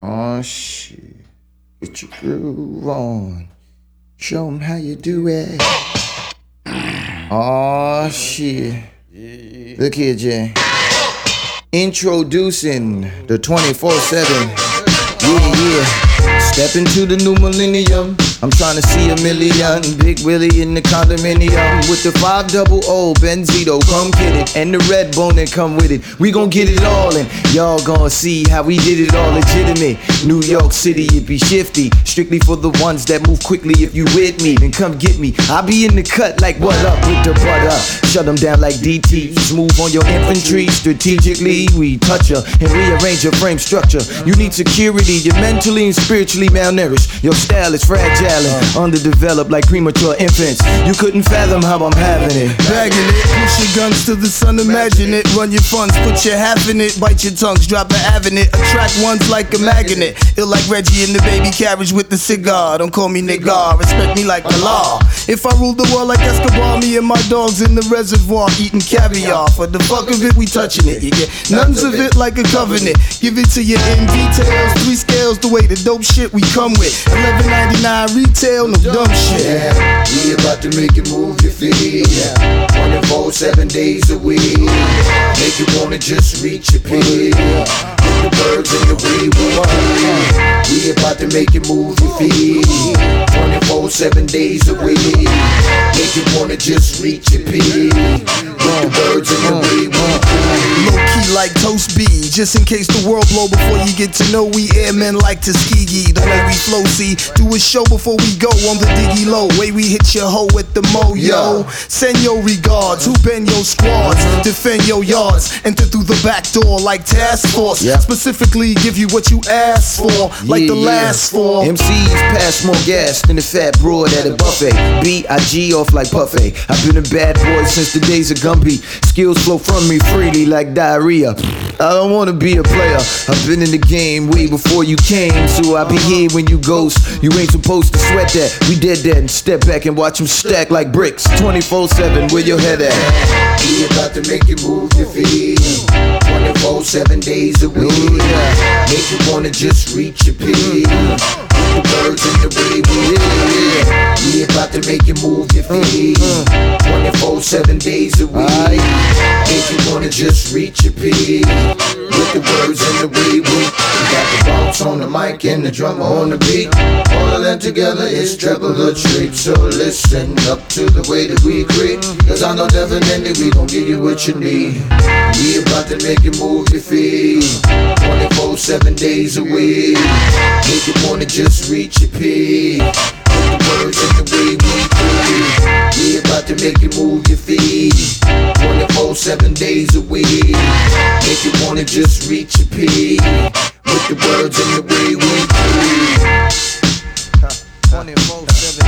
Oh shit. Get your groove on. Show 'em how you do it. Oh shit. Look here, Jay. Introducing the 24/7. Yeah. Step into the new millennium. I'm trying to see a million. Big Willie in the condominium with the 500 Benzito. Come get it. And the red bone that come with it. We gon' get it all and y'all gon' see how we did it all legitimate. New York City, it be shifty. Strictly for the ones that move quickly. If you with me, then come get me. I be in the cut like what up with the butter. Shut them down like DT. Smooth on your infantry. Strategically, we touch her and rearrange your frame structure. You need security. You're mentally and spiritually malnourished. Your style is fragile and underdeveloped like premature infants. You couldn't fathom how I'm having it. Bagging it, push your guns to the sun, imagine it. Run your funds, put your half in it. Bite your tongues, drop an avenue. Attract ones like a magnet. Ill like Reggie in the baby carriage with the cigar. Don't call me nigga, respect me like the law. If I ruled the world like Escobar, me and my dogs in the reservoir eating caviar. For the fuck of it, we touching it. You get nones of it like a covenant. Give it to you in details, 3 scales, the way the dope shit we come with. $11.99 retail, no dumb shit. Yeah, we about to make you move your feet. 24, 7 days a week. Make you wanna just reach your peak. With the birds and the way we about to make you move your feet. 24, 7 days a week. Make you wanna just reach your peak. With the birds and the way Low key like Toast B, just in case the world blow. Before you get to know, we airmen like Tuskegee. The way we flow, see, do a show before we go on the diggy low. Way we hit your hoe with the mo, yo. Send your regards, who bend your squads, defend your yards, enter through the back door like task force. Specifically give you what you asked for, like the last 4. MCs pass more gas than the fat broad at a buffet. B.I.G. off like Puffy. I've been a bad boy since the days of Gumby. Skills flow from me freely like diarrhea. I don't wanna be a player. I've been in the game way before you came, so I be here when you ghost. You ain't supposed to sweat that. We did that and step back and watch them stack like bricks. 24/7, where your head at? we about to make you move your feet. 24, 7 days a week. Make you wanna just reach your peak. With the birds and the way we about to make you move your feet. 24, 7 days a week. Make you wanna just reach your peak. With the birds and the way we got the bounce on the mic and the drummer on the beat. All of that together is treble the treat. So listen up to the way that we creep. Cause I know definitely we gon' give you what you need. We about to make you move your feet. 24, 7 days a week. Make you wanna just reach your peak. With the words and the way we creep. We about to make you move your feet. 24, 7 days a week. Make you wanna just reach your peak. With the words and the way we creep. 24/7.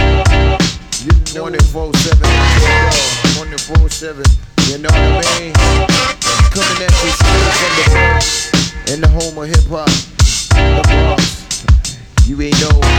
24/7. 24/7. You know what I mean? Coming at you straight from the Bronx, in the home of hip hop, the Bronx. You ain't know.